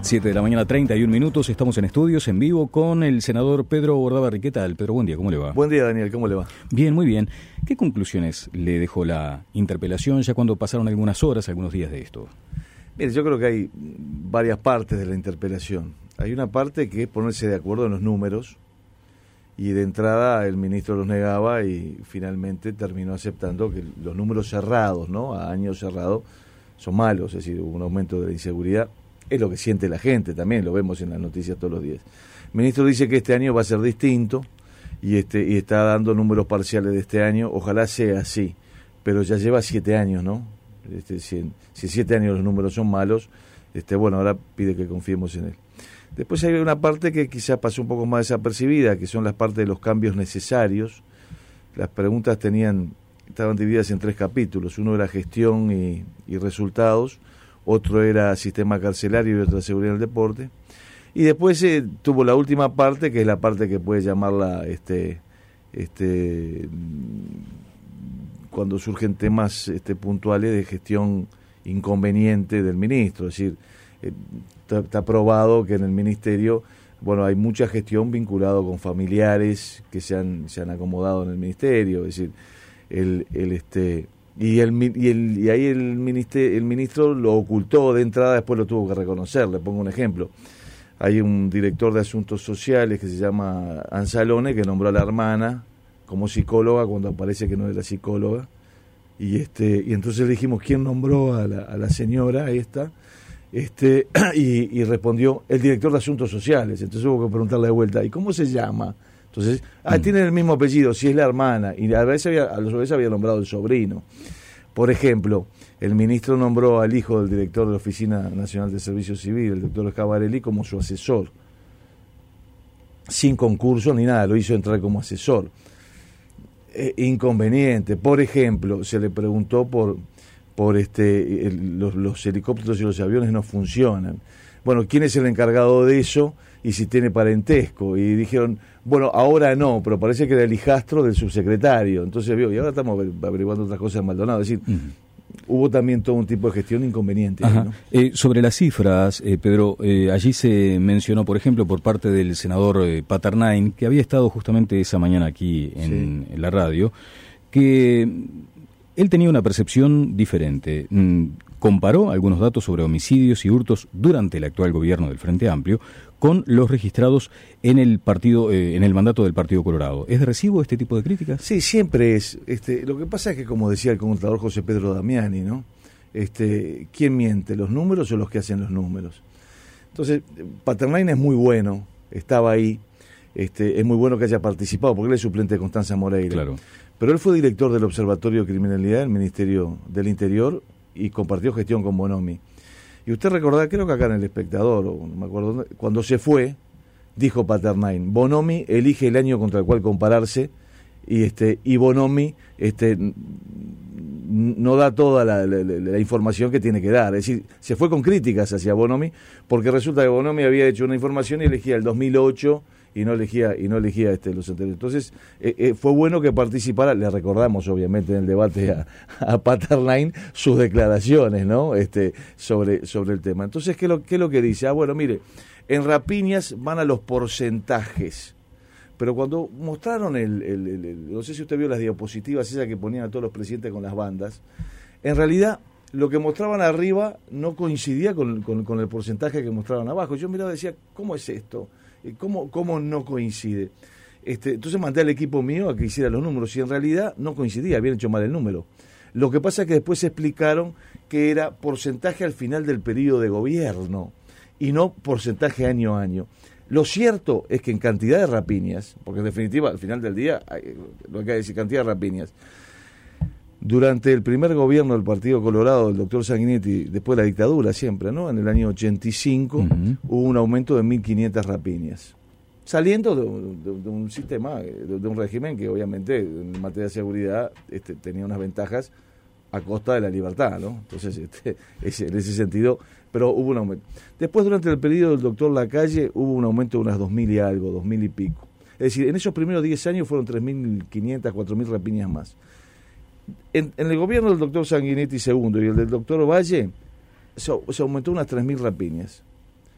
7 de la mañana, 31 minutos. Estamos en estudios, en vivo, con el senador Pedro Bordaberry. ¿Qué tal, Pedro? Buen día, ¿cómo le va? Buen día, Daniel, ¿cómo le va? Bien, muy bien. ¿Qué conclusiones le dejó la interpelación ya cuando pasaron algunas horas, algunos días de esto? Mire, yo creo que hay varias partes de la interpelación. Hay una parte que es ponerse de acuerdo en los números, y de entrada el ministro los negaba y finalmente terminó aceptando que los números cerrados, ¿no?, a años cerrados, son malos, es decir, hubo un aumento de la inseguridad. Es lo que siente la gente también, lo vemos en las noticias todos los días. El ministro dice que este año va a ser distinto y está dando números parciales de este año. Ojalá sea así, pero ya lleva 7 años, ¿no? Si 7 años los números son malos, bueno, ahora pide que confiemos en él. Después hay una parte que quizás pasó un poco más desapercibida, que son las partes de los cambios necesarios. Las preguntas estaban divididas en 3 capítulos. Uno era gestión y resultados, otro era sistema carcelario y otra seguridad del deporte. Y después tuvo la última parte, que es la parte que puede llamarla cuando surgen temas puntuales de gestión inconveniente del ministro. Es decir, está probado que en el ministerio, bueno, hay mucha gestión vinculada con familiares que se han acomodado en el ministerio. Es decir, y ahí el ministro lo ocultó de entrada, después lo tuvo que reconocer. Le pongo un ejemplo. Hay un director de asuntos sociales que se llama Anzalone, que nombró a la hermana como psicóloga cuando aparece que no era psicóloga, y entonces le dijimos quién nombró a la señora esta, y respondió el director de asuntos sociales. Entonces hubo que preguntarle de vuelta, ¿y cómo se llama? Entonces, tienen el mismo apellido, si es la hermana, y a su vez había nombrado el sobrino. Por ejemplo, el ministro nombró al hijo del director de la Oficina Nacional de Servicio Civil, el doctor Scavarelli, como su asesor, sin concurso ni nada, lo hizo entrar como asesor. Inconveniente. Por ejemplo, se le preguntó por los helicópteros y los aviones no funcionan. Bueno, ¿quién es el encargado de eso? Y si tiene parentesco. Y dijeron, bueno, ahora no, pero parece que era el hijastro del subsecretario. Entonces, y ahora estamos averiguando otras cosas en Maldonado. Es decir, hubo también todo un tipo de gestión inconveniente. ¿No? Sobre las cifras, Pedro, allí se mencionó, por ejemplo, por parte del senador Paternain, que había estado justamente esa mañana aquí en la radio, que él tenía una percepción diferente. Comparó algunos datos sobre homicidios y hurtos durante el actual gobierno del Frente Amplio con los registrados en el partido, en el mandato del Partido Colorado. ¿Es de recibo este tipo de críticas? Sí, siempre es. Lo que pasa es que, como decía el contador José Pedro Damiani, ¿no? ¿Quién miente, los números o los que hacen los números? Entonces, Paternain es muy bueno, estaba ahí, es muy bueno que haya participado, porque él es suplente de Constanza Moreira. Claro. Pero él fue director del Observatorio de Criminalidad del Ministerio del Interior y compartió gestión con Bonomi. Y usted recordará, creo que acá en El Espectador, o no me acuerdo, cuando se fue, dijo Paternain, Bonomi elige el año contra el cual compararse, y Bonomi no da toda la información que tiene que dar. Es decir, se fue con críticas hacia Bonomi, porque resulta que Bonomi había hecho una información y elegía el 2008 y no elegía los anteriores. Entonces, fue bueno que participara. Le recordamos, obviamente, en el debate a Paternain sus declaraciones, ¿no? sobre el tema. Entonces, ¿qué es lo que dice? Bueno, mire, en rapiñas van a los porcentajes. Pero cuando mostraron no sé si usted vio las diapositivas esas que ponían a todos los presidentes con las bandas, en realidad lo que mostraban arriba no coincidía con el porcentaje que mostraban abajo. Yo miraba y decía, ¿cómo es esto? ¿Cómo no coincide? Entonces mandé al equipo mío a que hiciera los números y en realidad no coincidía, habían hecho mal el número. Lo que pasa es que después explicaron que era porcentaje al final del periodo de gobierno y no porcentaje año a año. Lo cierto es que en cantidad de rapiñas, porque en definitiva al final del día lo que hay que decir, cantidad de rapiñas, durante el primer gobierno del Partido Colorado del doctor Sanguinetti, después de la dictadura siempre, ¿no? En el año 85 hubo un aumento de 1.500 rapiñas, saliendo de un sistema, de un régimen que obviamente en materia de seguridad tenía unas ventajas a costa de la libertad, ¿no? Entonces, en ese sentido, pero hubo un aumento. Después, durante el periodo del doctor Lacalle, hubo un aumento de unas 2.000 y algo, 2.000 y pico. Es decir, en esos primeros 10 años fueron 3.500, 4.000 rapiñas más. En el gobierno del doctor Sanguinetti II y el del doctor Valle se aumentó unas 3.000 rapiñas.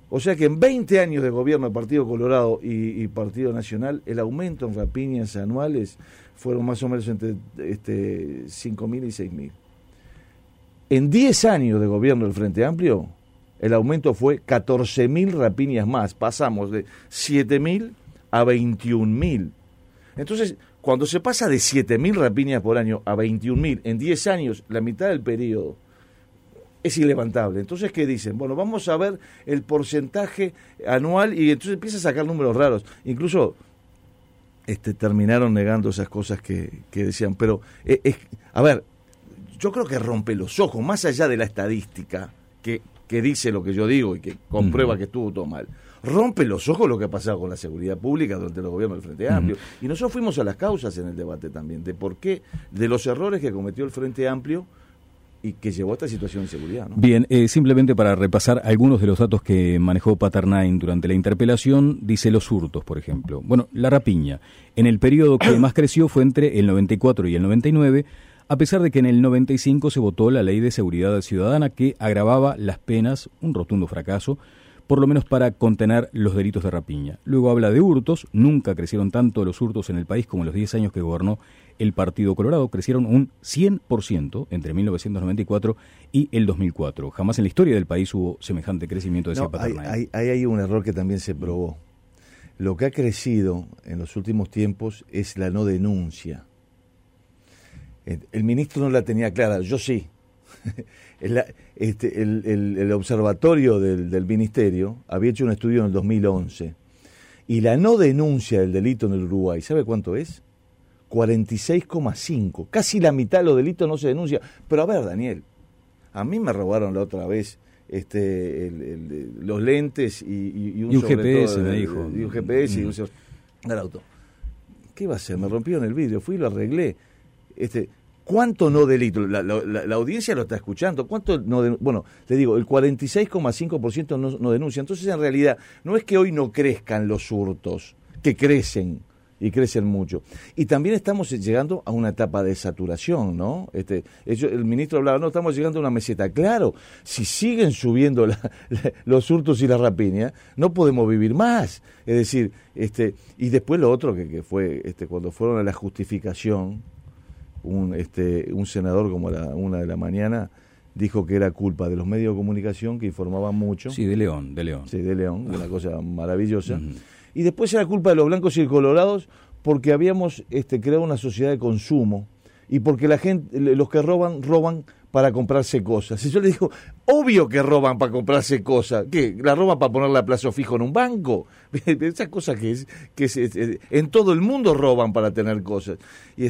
O sea que en 20 años de gobierno del Partido Colorado y Partido Nacional, el aumento en rapiñas anuales fueron más o menos entre 5.000 y 6.000. En 10 años de gobierno del Frente Amplio, el aumento fue 14.000 rapiñas más. Pasamos de 7.000 a 21.000. Entonces, cuando se pasa de 7.000 rapiñas por año a 21.000 en 10 años, la mitad del periodo, es ilevantable. Entonces, ¿qué dicen? Bueno, vamos a ver el porcentaje anual y entonces empieza a sacar números raros. Incluso terminaron negando esas cosas que decían. Pero, a ver, yo creo que rompe los ojos, más allá de la estadística que dice lo que yo digo y que comprueba que estuvo todo mal. Rompe los ojos lo que ha pasado con la seguridad pública durante el gobierno del Frente Amplio. Y nosotros fuimos a las causas en el debate también, de por qué, de los errores que cometió el Frente Amplio y que llevó a esta situación de inseguridad, ¿no? Bien, simplemente para repasar algunos de los datos que manejó Paternain durante la interpelación, dice los hurtos, por ejemplo. Bueno, la rapiña, en el periodo que más creció fue entre el 94 y el 99, a pesar de que en el 95 se votó la Ley de Seguridad Ciudadana que agravaba las penas, un rotundo fracaso, por lo menos para contener los delitos de rapiña. Luego habla de hurtos, nunca crecieron tanto los hurtos en el país como en los 10 años que gobernó el Partido Colorado, crecieron un 100% entre 1994 y el 2004. Jamás en la historia del país hubo semejante crecimiento, decía Paternain. Hay un error que también se probó. Lo que ha crecido en los últimos tiempos es la no denuncia. El ministro no la tenía clara, yo sí. El observatorio del ministerio había hecho un estudio en el 2011 y la no denuncia del delito en el Uruguay, ¿sabe cuánto es? 46,5. Casi la mitad de los delitos no se denuncia. Pero a ver, Daniel, a mí me robaron la otra vez los lentes y un GPS, me dijo. Y un GPS y un auto. ¿Qué iba a hacer? Me rompieron el vidrio, fui y lo arreglé. ¿Cuánto no delito? La audiencia lo está escuchando. ¿Cuánto no bueno, te digo, el 46,5% no denuncia. Entonces, en realidad, no es que hoy no crezcan los hurtos, que crecen, y crecen mucho. Y también estamos llegando a una etapa de saturación, ¿no? El ministro hablaba, no, estamos llegando a una meseta. Claro, si siguen subiendo los hurtos y la rapiña, no podemos vivir más. Es decir, y después lo otro que fue, cuando fueron a la justificación, un senador como a la 1 de la mañana dijo que era culpa de los medios de comunicación que informaban mucho. Sí, de León. Sí, de León, una cosa maravillosa. Y después era culpa de los blancos y colorados porque habíamos creado una sociedad de consumo y porque la gente, los que roban para comprarse cosas. Y yo le digo, obvio que roban para comprarse cosas. ¿Qué? ¿La roban para ponerla a plazo fijo en un banco? Esas cosas que en todo el mundo roban para tener cosas. Y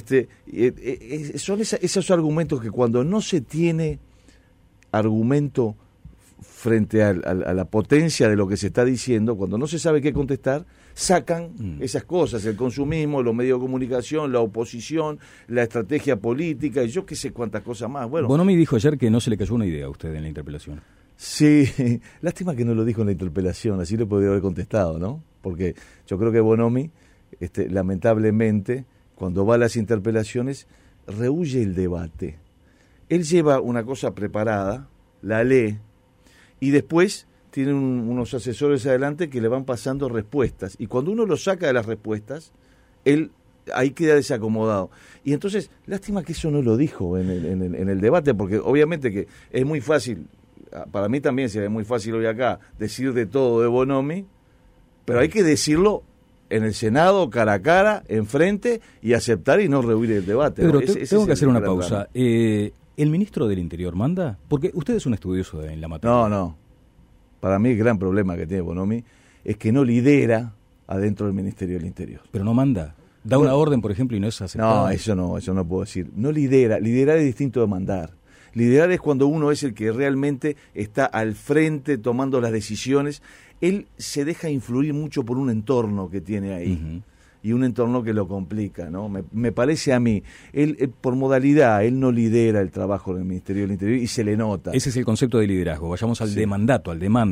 son esos argumentos que cuando no se tiene argumento frente a la potencia de lo que se está diciendo, cuando no se sabe qué contestar, sacan esas cosas, el consumismo, los medios de comunicación, la oposición, la estrategia política y yo qué sé cuántas cosas más. Bueno, Bonomi dijo ayer que no se le cayó una idea a usted en la interpelación. Sí, lástima que no lo dijo en la interpelación, así le podría haber contestado, ¿no? Porque yo creo que Bonomi, lamentablemente, cuando va a las interpelaciones, rehúye el debate. Él lleva una cosa preparada, la lee, y después tiene unos asesores adelante que le van pasando respuestas. Y cuando uno lo saca de las respuestas, él ahí queda desacomodado. Y entonces, lástima que eso no lo dijo en el debate, porque obviamente que es muy fácil, para mí también sería muy fácil hoy acá decir de todo de Bonomi, pero hay que decirlo en el Senado, cara a cara, enfrente, y aceptar y no rehuir el debate. Pero ¿no? tengo que hacer una pausa. ¿El ministro del Interior manda? Porque usted es un estudioso en la materia. No. Para mí el gran problema que tiene Bonomi es que no lidera adentro del Ministerio del Interior. Pero no manda. Da una orden, por ejemplo, y no es aceptada. No, eso no puedo decir. No lidera. Liderar es distinto de mandar. Liderar es cuando uno es el que realmente está al frente tomando las decisiones. Él se deja influir mucho por un entorno que tiene ahí. Y un entorno que lo complica, ¿no? Me parece a mí, él por modalidad, él no lidera el trabajo del Ministerio del Interior y se le nota. Ese es el concepto de liderazgo. Vayamos al demandato, al demando.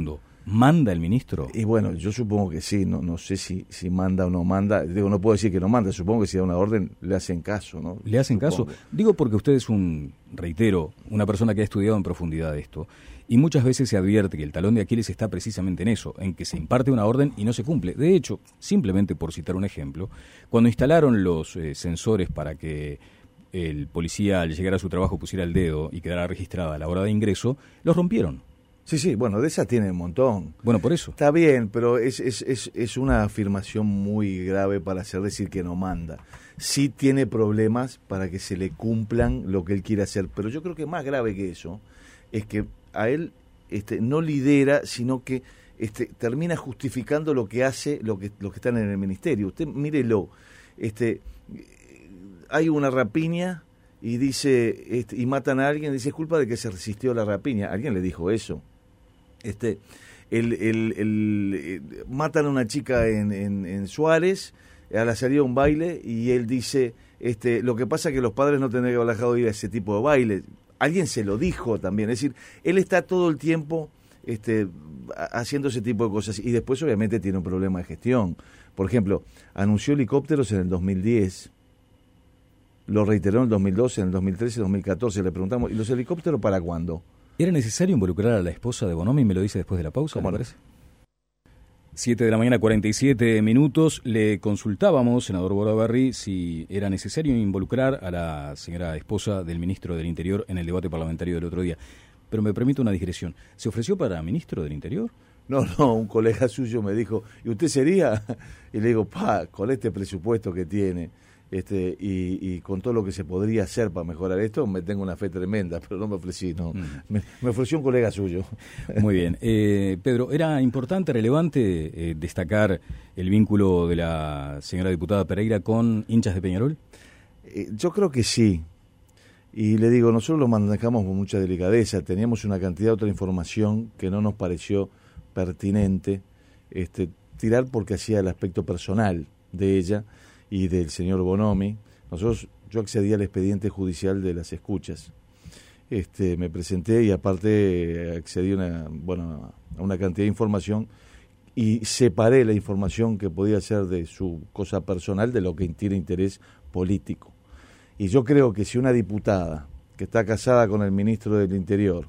¿Manda el ministro? Y bueno, yo supongo que sí, no sé si manda o no manda. Digo, no puedo decir que no manda, supongo que si da una orden le hacen caso, ¿no? ¿Le hacen caso? Digo porque usted es reitero, una persona que ha estudiado en profundidad esto, y muchas veces se advierte que el talón de Aquiles está precisamente en eso, en que se imparte una orden y no se cumple. De hecho, simplemente por citar un ejemplo, cuando instalaron los sensores para que el policía al llegar a su trabajo pusiera el dedo y quedara registrada a la hora de ingreso, los rompieron. Sí, bueno, de esas tiene un montón. Bueno, por eso. Está bien, pero es una afirmación muy grave para hacer decir que no manda. Sí tiene problemas para que se le cumplan lo que él quiere hacer, pero yo creo que más grave que eso es que a él no lidera, sino que termina justificando lo que hace los que están en el ministerio. Usted mírelo, hay una rapiña y dice y matan a alguien, dice es culpa de que se resistió a la rapiña. Alguien le dijo eso. Matan a una chica en Suárez a la salida de un baile y él dice lo que pasa es que los padres no tendrían que haber dejado de ir a ese tipo de baile. Alguien se lo dijo también, es decir, él está todo el tiempo haciendo ese tipo de cosas y después obviamente tiene un problema de gestión. Por ejemplo, anunció helicópteros en el 2010, lo reiteró en el 2012, en el 2013, 2014, le preguntamos, ¿y los helicópteros para cuándo? ¿Era necesario involucrar a la esposa de Bonomi? Me lo dice después de la pausa, ¿me parece? 7 de la mañana, 47 minutos. Le consultábamos, senador Bordaberry, si era necesario involucrar a la señora esposa del ministro del Interior en el debate parlamentario del otro día. Pero me permite una digresión. ¿Se ofreció para ministro del Interior? No, un colega suyo me dijo, ¿y usted sería? Y le digo, con este presupuesto que tiene y con todo lo que se podría hacer para mejorar esto, me tengo una fe tremenda, pero no me ofrecí, no. Me ofreció un colega suyo. Muy bien. Pedro, ¿era importante, relevante destacar el vínculo de la señora diputada Pereira con hinchas de Peñarol? Yo creo que sí. Y le digo, nosotros lo manejamos con mucha delicadeza, teníamos una cantidad de otra información que no nos pareció pertinente tirar porque hacía el aspecto personal de ella y del señor Bonomi. Yo accedí al expediente judicial de las escuchas. Me presenté y aparte accedí a una cantidad de información y separé la información que podía ser de su cosa personal de lo que tiene interés político. Y yo creo que si una diputada que está casada con el ministro del Interior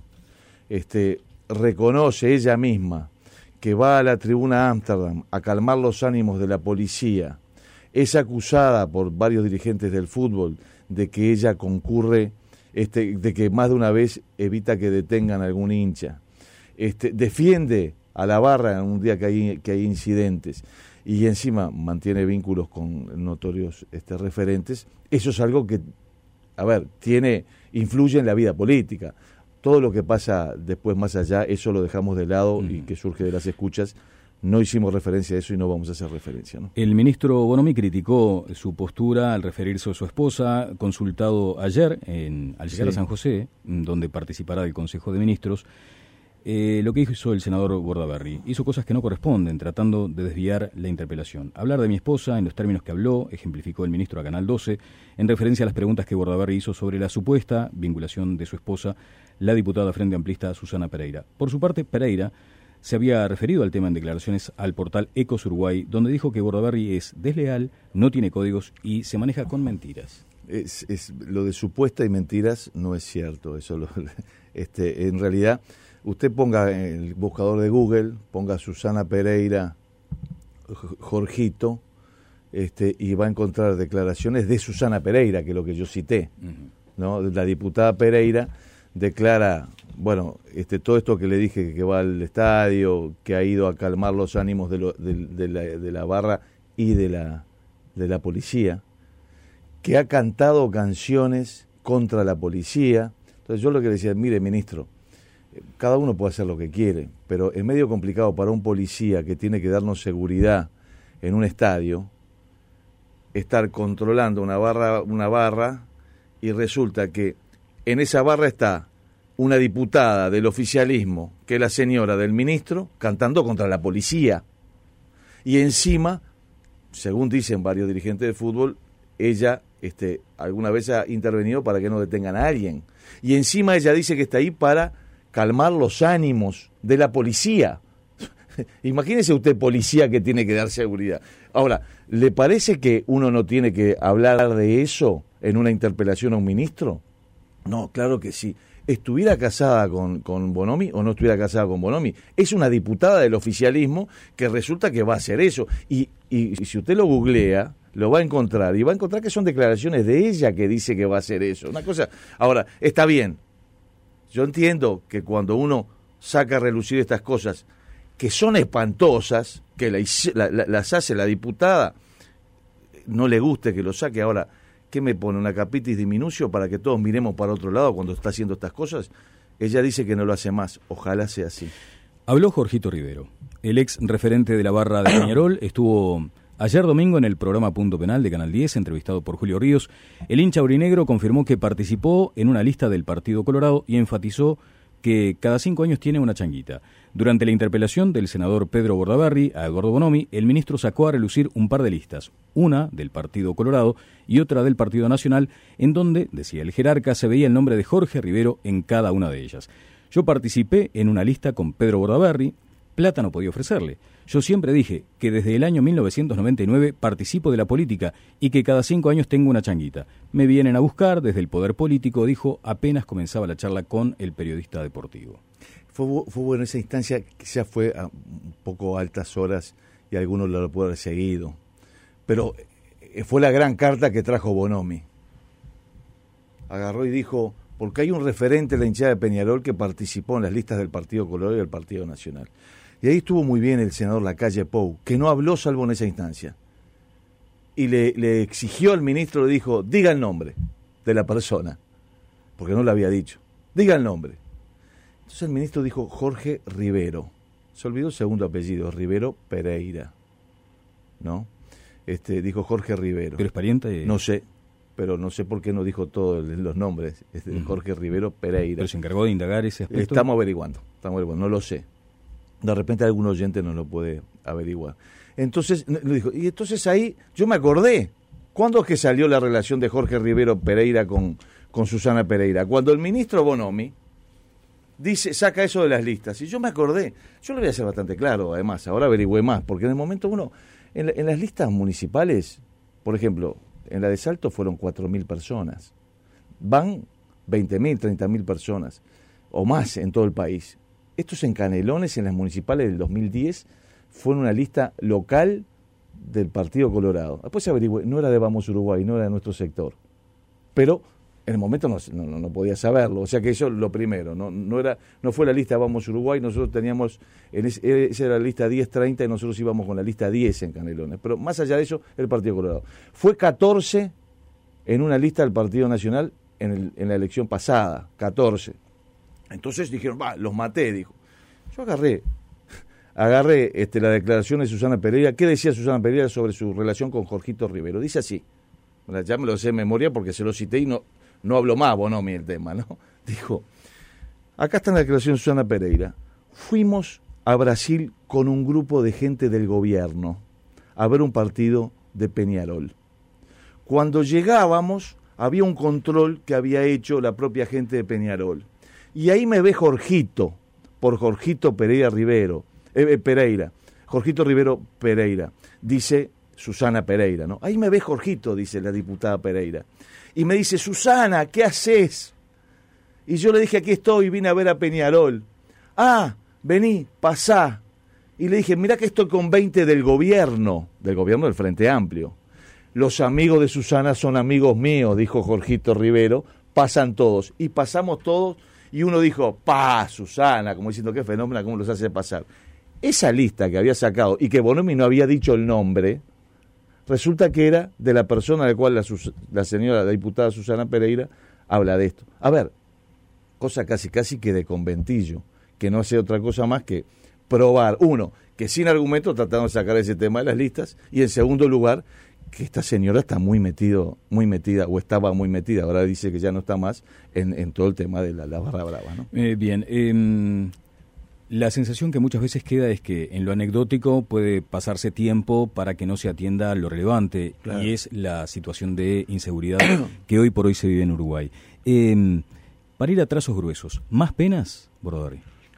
reconoce ella misma que va a la tribuna Ámsterdam a calmar los ánimos de la policía, es acusada por varios dirigentes del fútbol de que ella concurre, de que más de una vez evita que detengan a algún hincha, defiende a la barra en un día que hay incidentes y encima mantiene vínculos con notorios referentes, eso es algo que, influye en la vida política. Todo lo que pasa después más allá, eso lo dejamos de lado y que surge de las escuchas. No hicimos referencia a eso y no vamos a hacer referencia, ¿no? El ministro Bonomi criticó su postura al referirse a su esposa, consultado ayer al llegar a San José, donde participará del Consejo de Ministros. Lo que hizo el senador Bordaberry, hizo cosas que no corresponden, tratando de desviar la interpelación. Hablar de mi esposa en los términos que habló, ejemplificó el ministro a Canal 12, en referencia a las preguntas que Bordaberry hizo sobre la supuesta vinculación de su esposa, la diputada Frente Amplista Susana Pereira. Por su parte, Pereira se había referido al tema en declaraciones al portal Ecos Uruguay, donde dijo que Bordaberry es desleal, no tiene códigos y se maneja con mentiras. Lo de supuesta y mentiras no es cierto. En realidad, usted ponga en el buscador de Google, ponga Susana Pereira, Jorgito, y va a encontrar declaraciones de Susana Pereira, que es lo que yo cité, ¿no? La diputada Pereira declara, todo esto que le dije, que va al estadio, que ha ido a calmar los ánimos de la barra y de la policía, que ha cantado canciones contra la policía. Entonces yo lo que le decía, mire, ministro, cada uno puede hacer lo que quiere, pero es medio complicado para un policía que tiene que darnos seguridad en un estadio, estar controlando una barra y resulta que en esa barra está una diputada del oficialismo, que es la señora del ministro, cantando contra la policía. Y encima, según dicen varios dirigentes de fútbol, ella alguna vez ha intervenido para que no detengan a alguien. Y encima ella dice que está ahí para calmar los ánimos de la policía. Imagínese usted, policía, que tiene que dar seguridad. Ahora, ¿le parece que uno no tiene que hablar de eso en una interpelación a un ministro? No, claro que sí. ¿Estuviera casada con Bonomi o no estuviera casada con Bonomi? Es una diputada del oficialismo que resulta que va a hacer eso. Y si usted lo googlea, lo va a encontrar. Y va a encontrar que son declaraciones de ella que dice que va a hacer eso. Una cosa. Ahora, está bien. Yo entiendo que cuando uno saca a relucir estas cosas, que son espantosas, que las hace la diputada, no le guste que lo saque. Ahora, ¿qué me pone? ¿Una capitis diminucio para que todos miremos para otro lado cuando está haciendo estas cosas? Ella dice que no lo hace más. Ojalá sea así. Habló Jorgito Rivero, el ex referente de la barra de Peñarol. Estuvo ayer domingo en el programa Punto Penal de Canal 10, entrevistado por Julio Ríos. El hincha aurinegro confirmó que participó en una lista del Partido Colorado y enfatizó que cada 5 años tiene una changuita. Durante la interpelación del senador Pedro Bordaberry a Eduardo Bonomi, el ministro sacó a relucir un par de listas, una del Partido Colorado y otra del Partido Nacional, en donde, decía el jerarca, se veía el nombre de Jorge Rivero en cada una de ellas. Yo participé en una lista con Pedro Bordaberry, plata no podía ofrecerle. Yo siempre dije que desde el año 1999 participo de la política y que cada 5 años tengo una changuita. Me vienen a buscar desde el poder político, dijo apenas comenzaba la charla con el periodista deportivo. Fue bueno esa instancia, que ya fue a un poco altas horas y algunos lo pueden haber seguido. Pero fue la gran carta que trajo Bonomi. Agarró y dijo, porque hay un referente de la hinchada de Peñarol que participó en las listas del Partido Colorado y del Partido Nacional. Y ahí estuvo muy bien el senador Lacalle Pou, que no habló salvo en esa instancia. Y le exigió al ministro, le dijo, diga el nombre de la persona, porque no lo había dicho. Diga el nombre. Entonces el ministro dijo Jorge Rivero. Se olvidó el segundo apellido, Rivero Pereira. ¿No? Dijo Jorge Rivero. ¿Pero es pariente? No sé, pero no sé por qué no dijo todos los nombres. Jorge Rivero Pereira. ¿Pero se encargó de indagar ese aspecto? Estamos averiguando, no lo sé. De repente algún oyente no lo puede averiguar. Entonces, le dijo, y entonces ahí yo me acordé. ¿Cuándo es que salió la relación de Jorge Rivero Pereira con Susana Pereira? Cuando el ministro Bonomi saca eso de las listas. Y yo me acordé. Yo lo voy a hacer bastante claro, además. Ahora averigüé más, porque en el momento en las listas municipales, por ejemplo, en la de Salto fueron 4.000 personas. Van 20.000, 30.000 personas, o más en todo el país. Estos en Canelones, en las municipales del 2010, fueron una lista local del Partido Colorado. Después se averiguó, no era de Vamos Uruguay, no era de nuestro sector. Pero en el momento no podía saberlo. O sea que eso lo primero. No fue la lista Vamos Uruguay, nosotros teníamos, esa era la lista 10-30 y nosotros íbamos con la lista 10 en Canelones. Pero más allá de eso, el Partido Colorado. Fue 14 en una lista del Partido Nacional en la elección pasada, 14. Entonces dijeron, los maté, dijo. Yo agarré la declaración de Susana Pereira. ¿Qué decía Susana Pereira sobre su relación con Jorgito Rivero? Dice así, ya me lo sé de memoria porque se lo cité y no habló más Bonomi el tema, ¿no? Dijo, acá está la declaración de Susana Pereira. Fuimos a Brasil con un grupo de gente del gobierno a ver un partido de Peñarol. Cuando llegábamos, había un control que había hecho la propia gente de Peñarol. Y ahí me ve Jorgito, por Jorgito Pereira Rivero, Pereira, Jorgito Rivero Pereira, dice Susana Pereira, ¿no? Ahí me ve Jorgito, dice la diputada Pereira. Y me dice, Susana, ¿qué haces? Y yo le dije, aquí estoy, vine a ver a Peñarol. Ah, vení, pasá. Y le dije, mirá que estoy con 20 del gobierno del Frente Amplio. Los amigos de Susana son amigos míos, dijo Jorgito Rivero, pasan todos. Y pasamos todos. Y uno dijo, Susana, como diciendo, qué fenómeno, cómo los hace pasar. Esa lista que había sacado y que Bonomi no había dicho el nombre, resulta que era de la persona de la cual la señora, la diputada Susana Pereira, habla de esto. A ver, cosa casi que de conventillo, que no hace otra cosa más que probar, uno, que sin argumento tratando de sacar ese tema de las listas, y en segundo lugar, que esta señora está muy metida, o estaba muy metida, ahora dice que ya no está más, en todo el tema de la barra brava, ¿no? Bien, la sensación que muchas veces queda es que en lo anecdótico puede pasarse tiempo para que no se atienda lo relevante, claro. Y es la situación de inseguridad que hoy por hoy se vive en Uruguay. Para ir a trazos gruesos, ¿más penas, Bordaberry?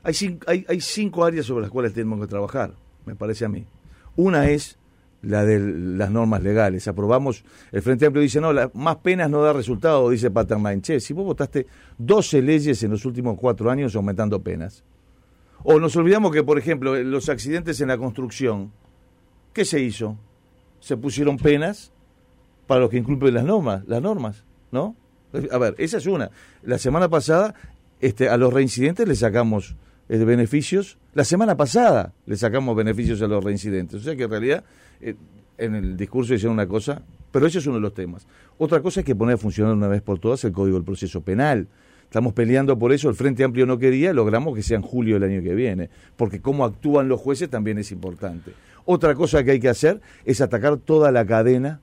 Hay 5 áreas sobre las cuales tenemos que trabajar, me parece a mí. Una es la de las normas legales. Aprobamos, el Frente Amplio dice, no, más penas no da resultado, dice Paternain. Che, si vos votaste 12 leyes en los últimos 4 años aumentando penas. O nos olvidamos que, por ejemplo, los accidentes en la construcción, ¿qué se hizo? Se pusieron penas para los que incumplen las normas, ¿no? A ver, esa es una. La semana pasada a los reincidentes les sacamos beneficios. La semana pasada le sacamos beneficios a los reincidentes. O sea que en realidad en el discurso dicen una cosa, pero ese es uno de los temas. Otra cosa es que poner a funcionar una vez por todas el Código del Proceso Penal. Estamos peleando por eso, el Frente Amplio no quería, logramos que sea en julio del año que viene, porque cómo actúan los jueces también es importante. Otra cosa que hay que hacer es atacar toda la cadena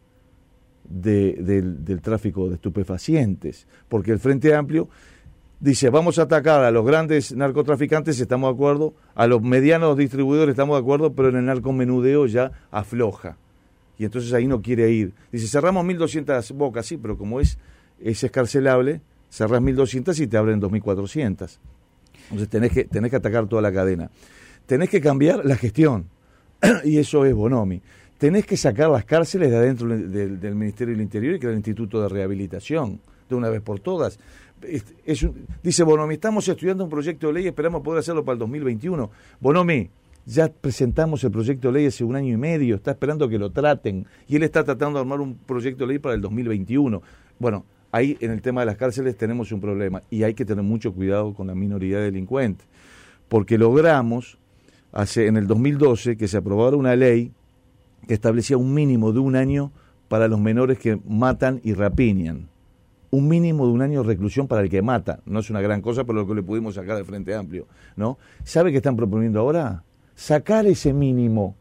del tráfico de estupefacientes, porque el Frente Amplio dice, vamos a atacar a los grandes narcotraficantes, estamos de acuerdo, a los medianos distribuidores estamos de acuerdo, pero en el narcomenudeo ya afloja, y entonces ahí no quiere ir. Dice, cerramos 1.200 bocas, sí, pero como es escarcelable, cerrás 1.200 y te abren 2.400. Entonces tenés que atacar toda la cadena. Tenés que cambiar la gestión, y eso es Bonomi. Tenés que sacar las cárceles de adentro del Ministerio del Interior y crear el Instituto de Rehabilitación, de una vez por todas. Dice Bonomi, estamos estudiando un proyecto de ley, esperamos poder hacerlo para el 2021. Bonomi, ya presentamos el proyecto de ley hace 1 año y medio, está esperando que lo traten, y él está tratando de armar un proyecto de ley para el 2021. Bueno, ahí en el tema de las cárceles tenemos un problema, y hay que tener mucho cuidado con la minoría delincuente, porque logramos, en el 2012, que se aprobara una ley que establecía un mínimo de 1 año para los menores que matan y rapiñan. Un mínimo de 1 año de reclusión para el que mata. No es una gran cosa, pero lo que le pudimos sacar del Frente Amplio, ¿no? ¿Sabe qué están proponiendo ahora? Sacar ese mínimo.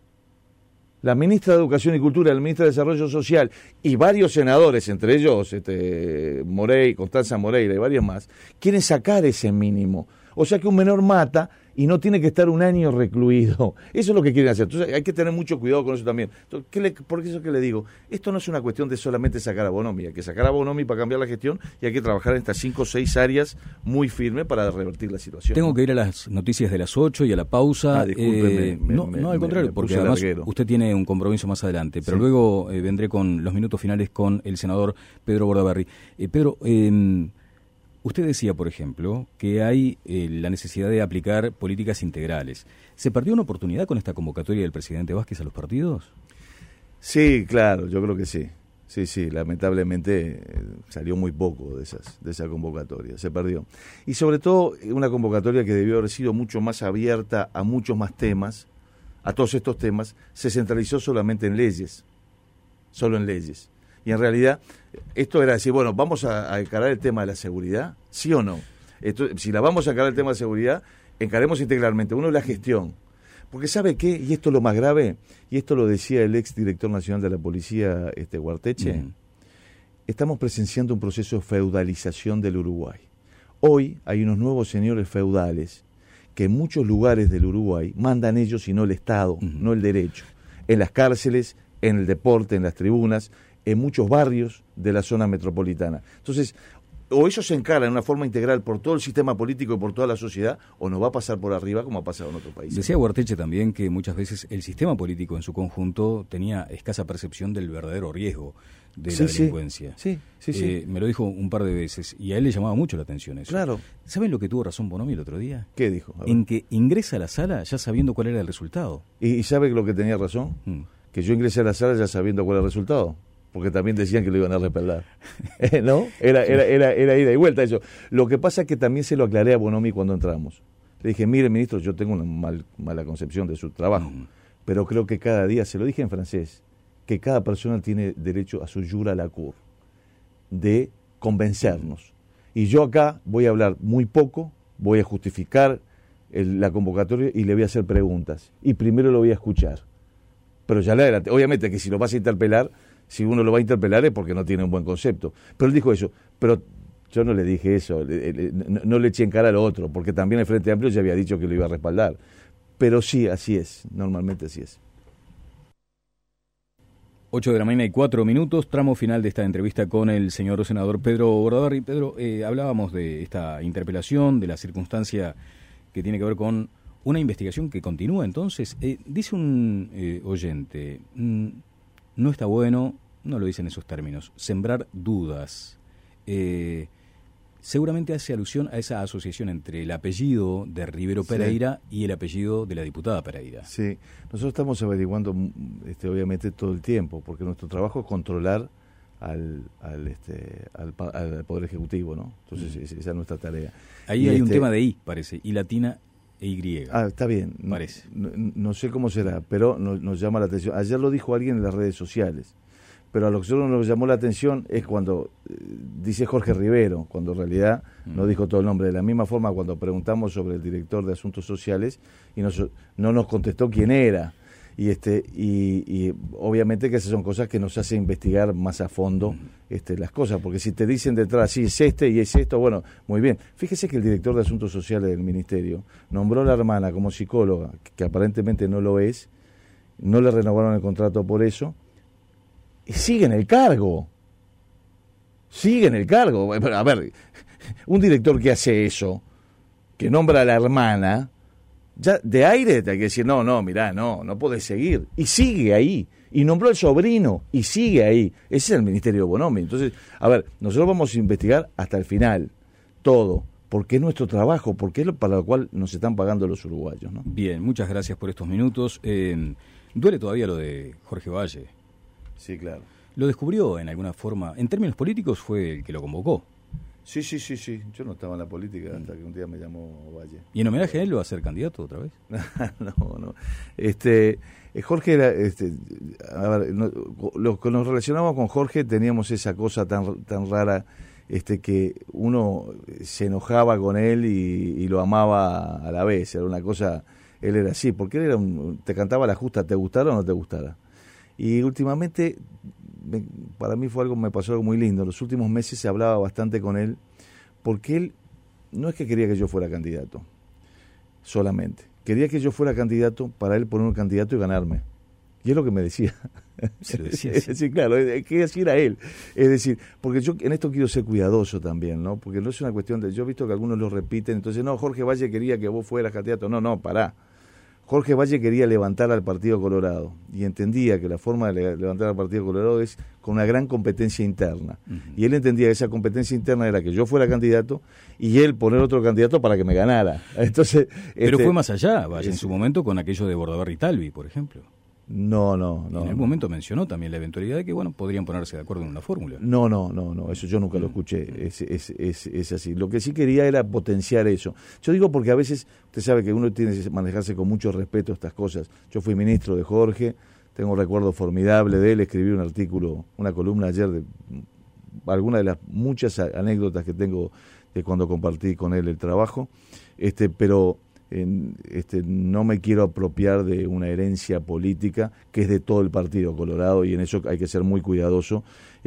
La ministra de Educación y Cultura, la ministra de Desarrollo Social y varios senadores, entre ellos Constanza Moreira y varios más, quieren sacar ese mínimo. O sea que un menor mata y no tiene que estar 1 año recluido. Eso es lo que quieren hacer. Entonces hay que tener mucho cuidado con eso también. Entonces, por eso que le digo, esto no es una cuestión de solamente sacar a Bonomi, hay que sacar a Bonomi para cambiar la gestión y hay que trabajar en estas 5 o 6 áreas muy firmes para revertir la situación. Tengo que ir a las noticias de las 8 y a la pausa. Discúlpeme. No, al contrario, porque además usted tiene un compromiso más adelante, pero luego vendré con los minutos finales con el senador Pedro Bordaberry. Pedro, usted decía, por ejemplo, que hay la necesidad de aplicar políticas integrales. ¿Se perdió una oportunidad con esta convocatoria del presidente Vázquez a los partidos? Sí, claro, yo creo que sí. Sí, lamentablemente salió muy poco de esa convocatoria, se perdió. Y sobre todo una convocatoria que debió haber sido mucho más abierta a muchos más temas, a todos estos temas, se centralizó solamente en leyes, solo en leyes. Y en realidad, esto era decir, bueno, ¿vamos a encarar el tema de la seguridad? ¿Sí o no? Si la vamos a encarar el tema de seguridad, encaremos integralmente. Uno es la gestión. Porque ¿sabe qué? Y esto es lo más grave, y esto lo decía el ex director nacional de la policía, Guarteche, estamos presenciando un proceso de feudalización del Uruguay. Hoy hay unos nuevos señores feudales que en muchos lugares del Uruguay mandan ellos y no el Estado, no el derecho. En las cárceles, en el deporte, en las tribunas, en muchos barrios de la zona metropolitana. Entonces, o eso se encara de una forma integral por todo el sistema político y por toda la sociedad, o nos va a pasar por arriba como ha pasado en otros países. Decía Guarteche también que muchas veces el sistema político en su conjunto tenía escasa percepción del verdadero riesgo de la delincuencia. Sí. Me lo dijo un par de veces y a él le llamaba mucho la atención eso. Claro. ¿Saben lo que tuvo razón Bonomi el otro día? ¿Qué dijo? En que ingresa a la sala ya sabiendo cuál era el resultado. ¿Y sabe lo que tenía razón? Que yo ingresé a la sala ya sabiendo cuál era el resultado. Porque también decían que lo iban a repelar. ¿No? Era ida y vuelta eso. Lo que pasa es que también se lo aclaré a Bonomi cuando entramos. Le dije, mire, ministro, yo tengo una mala concepción de su trabajo, pero creo que cada día, se lo dije en francés, que cada persona tiene derecho a su jura à la cour, de convencernos. Y yo acá voy a hablar muy poco, voy a justificar la convocatoria y le voy a hacer preguntas. Y primero lo voy a escuchar. Pero ya le adelanté. Obviamente que si lo vas a interpelar, si uno lo va a interpelar es porque no tiene un buen concepto. Pero él dijo eso. Pero yo no le dije eso, no le eché en cara a lo otro, porque también el Frente Amplio ya había dicho que lo iba a respaldar. Pero sí, así es, normalmente así es. 8 de la mañana y 4 minutos, tramo final de esta entrevista con el señor senador Pedro Bordaberry. Pedro, hablábamos de esta interpelación, de la circunstancia que tiene que ver con una investigación que continúa. Entonces, dice un oyente, no está bueno, no lo dice en esos términos, sembrar dudas. Seguramente hace alusión a esa asociación entre el apellido de Rivero Pereira y el apellido de la diputada Pereira. Sí, nosotros estamos averiguando obviamente todo el tiempo, porque nuestro trabajo es controlar al Poder Ejecutivo, ¿no? Entonces esa es nuestra tarea. Ahí hay un tema de I, parece, I latina e Y. Está bien. Parece. No sé cómo será, pero nos llama la atención. Ayer lo dijo alguien en las redes sociales, pero a lo que nosotros nos llamó la atención es cuando dice Jorge Rivero, cuando en realidad no dijo todo el nombre. De la misma forma cuando preguntamos sobre el director de Asuntos Sociales y no nos contestó quién era. Y obviamente que esas son cosas que nos hacen investigar más a fondo las cosas, porque si te dicen detrás, sí, es y es esto, bueno, muy bien. Fíjese que el director de Asuntos Sociales del Ministerio nombró a la hermana como psicóloga, que aparentemente no lo es, no le renovaron el contrato por eso, y sigue en el cargo. A ver, un director que hace eso, que nombra a la hermana, ya de aire te hay que decir, mirá, no podés seguir. Y sigue ahí. Y nombró al sobrino y sigue ahí. Ese es el Ministerio de Bonomi. Entonces, a ver, nosotros vamos a investigar hasta el final, todo, porque es nuestro trabajo, porque es para lo cual nos están pagando los uruguayos, ¿no? Bien, muchas gracias por estos minutos. Duele todavía lo de Jorge Valle. Sí, claro. ¿Lo descubrió en alguna forma? En términos políticos fue el que lo convocó. Sí. Yo no estaba en la política hasta que un día me llamó Valle. ¿Y en homenaje a él lo va a ser candidato otra vez? No. Jorge era, a ver, los que nos relacionamos con Jorge teníamos esa cosa tan rara, que uno se enojaba con él y lo amaba a la vez. Era una cosa, él era así, porque él era te cantaba la justa, te gustara o no te gustara. Y últimamente para mí me pasó algo muy lindo. En los últimos meses se hablaba bastante con él, porque él no es que quería que yo fuera candidato solamente, quería que yo fuera candidato para él poner un candidato y ganarme. Y es lo que me decía. Se lo decía así. Sí, claro, que así era él. Es decir, porque yo en esto quiero ser cuidadoso también, ¿no? Porque no es una cuestión de... Yo he visto que algunos lo repiten, entonces, no, Jorge Valle quería que vos fueras candidato. No, pará. Jorge Valle quería levantar al Partido Colorado y entendía que la forma de levantar al Partido Colorado es con una gran competencia interna. Y él entendía que esa competencia interna era que yo fuera candidato y él poner otro candidato para que me ganara. Entonces, pero fue más allá, Valle, en su momento con aquello de Bordaberry y Talvi, por ejemplo. No. En algún momento mencionó también la eventualidad de que, podrían ponerse de acuerdo en una fórmula. No, eso yo nunca lo escuché, es así. Lo que sí quería era potenciar eso. Yo digo porque a veces, usted sabe que uno tiene que manejarse con mucho respeto a estas cosas. Yo fui ministro de Jorge, tengo un recuerdo formidable de él, escribí un artículo, una columna ayer de algunas de las muchas anécdotas que tengo de cuando compartí con él el trabajo, pero... no me quiero apropiar de una herencia política que es de todo el Partido Colorado, y en eso hay que ser muy cuidadoso,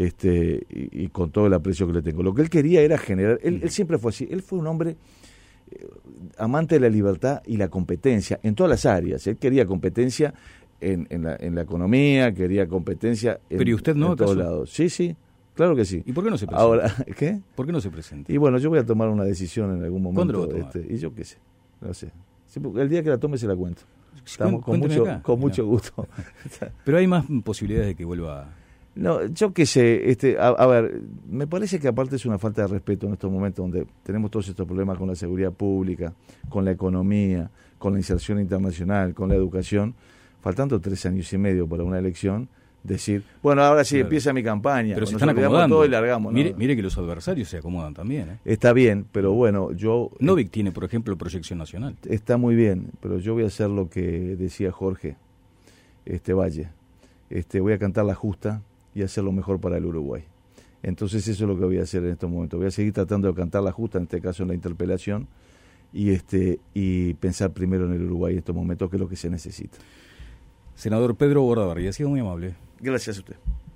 y con todo el aprecio que le tengo. Lo que él quería era generar, él siempre fue así, él fue un hombre amante de la libertad y la competencia en todas las áreas. Él quería competencia en la economía, quería competencia ¿Pero y usted no, en todos lados. Sí, claro que sí. ¿Y por qué no se presenta? Ahora, ¿qué? ¿Por qué no se presenta? Y bueno, yo voy a tomar una decisión en algún momento. ¿Cuándo lo va a tomar? Y yo qué sé. No sé. Sí, el día que la tome se la cuento. Estamos Cuénteme con mucho gusto. Pero hay más posibilidades de que vuelva. No, yo qué sé. A ver, me parece que aparte es una falta de respeto en estos momentos donde tenemos todos estos problemas con la seguridad pública, con la economía, con la inserción internacional, con la educación, faltando 3 años y medio para una elección. Decir, bueno, ahora sí empieza mi campaña. Pero se están acomodando. Todo y largamos, mire que los adversarios se acomodan también. Está bien, pero bueno, yo... Novik tiene, por ejemplo, proyección nacional. Está muy bien, pero yo voy a hacer lo que decía Jorge Valle. Voy a cantar la justa y hacer lo mejor para el Uruguay. Entonces eso es lo que voy a hacer en estos momentos. Voy a seguir tratando de cantar la justa, en este caso en la interpelación, y pensar primero en el Uruguay en estos momentos, que es lo que se necesita. Senador Pedro Bordaberry, ha sido muy amable. Gracias a usted.